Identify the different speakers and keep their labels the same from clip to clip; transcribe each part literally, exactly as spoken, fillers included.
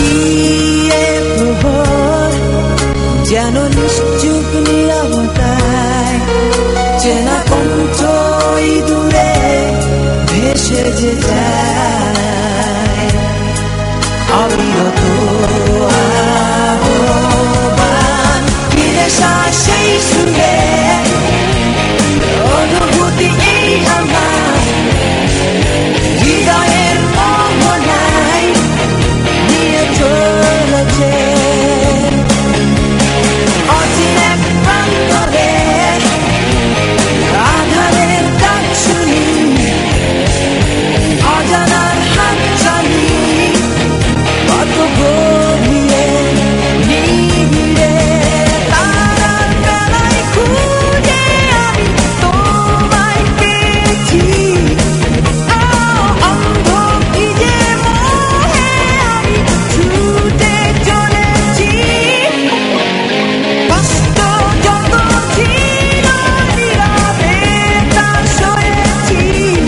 Speaker 1: দিয়ে প্রহর যেন নিশ্চুপ নীরবতায় চেনা কণ্ঠই দূরে ভেসে যে যায় অবিরত আহ্বান ফিরে সেই সুরে অনুভূতি এই আমার হৃদয়ের মোহনায় নিয়ে চলেছে অচিনে প্রান্তরে আধারের ডাক শুনি অজানার হাত চালি কত গভীরে নিবিড়ে তারার বেলায় খুঁজে আমি তোমায় পেয়েছি অন্ধ কি যে মোহে আমি ছুটে চলেছি কষ্ট যত ছিল নীরবে তা সয়েছি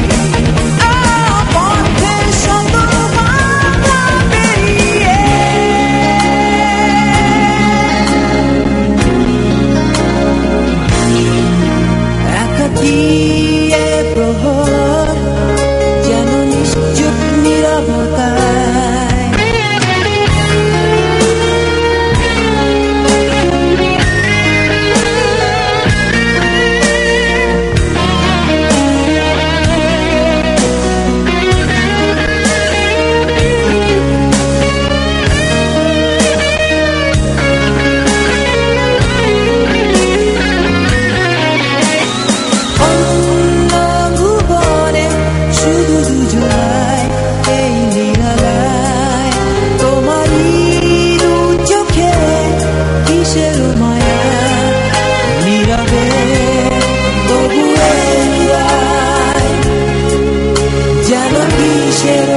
Speaker 1: পথে শত বাধা পেরিয়ে একাকী এ প্রহর যেন নিশ্চুপ নীরবতায় অন্য ভুবনে শুধু দুজনায় এই নিরালায় তোমারই দু চোখে কিসের মায়া নীরবে তবু এলায় যেন কিসের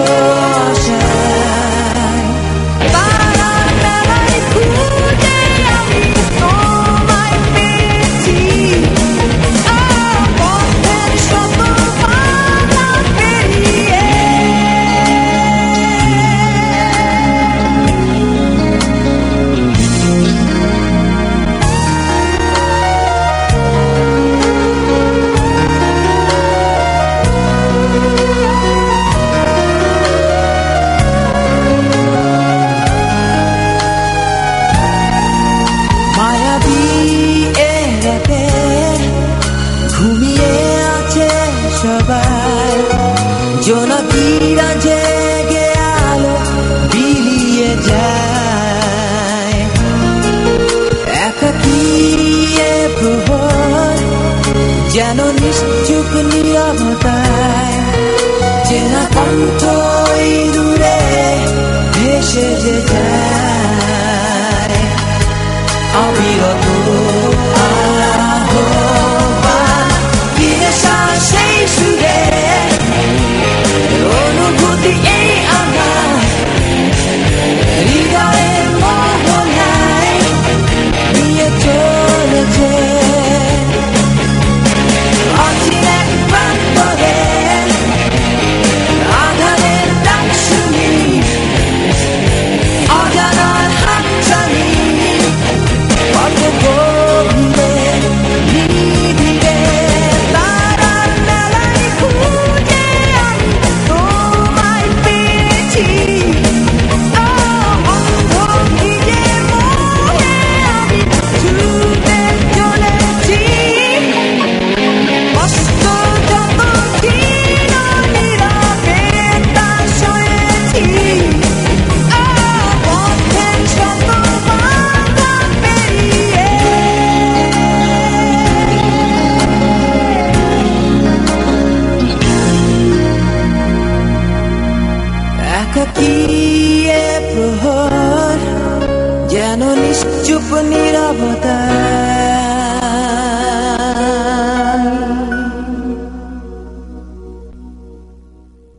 Speaker 1: আশায় তারার বেলায় খুঁজে আমি তোমায় পেয়েছি পথের শত বাধা পেরিয়ে মায়াবী এ রাতে ঘুমিয়ে আছে সবাই জোনাকিরা জেগে আলো বিলিয়ে যায় একাকী এ প্রহর যেন নিশ্চুপ নীরবতায় চেনা কণ্ঠই দূরে ভেসে যে যায় অবিরত আহ্বান ফিরে সেই সুরে অনুভূতি এই আমার হৃদয়ের মোহনায় নিয়ে চলেছে অচিনে প্রান্তরে আধারের ডাক শুনি অজানার হাত চালি কত গভীরে নিবিড়ে তারার বেলায় খুঁজে আমি তোমায় পেয়েছি অন্ধ কি যে মোহে আমি ছুটে চলেছি কষ্ট যত ছিল নীরবে তা সয়েছি পথের শত বাধা পেরিয়ে একাকী এ প্রহর যেন নিশ্চুপ নীরবতায়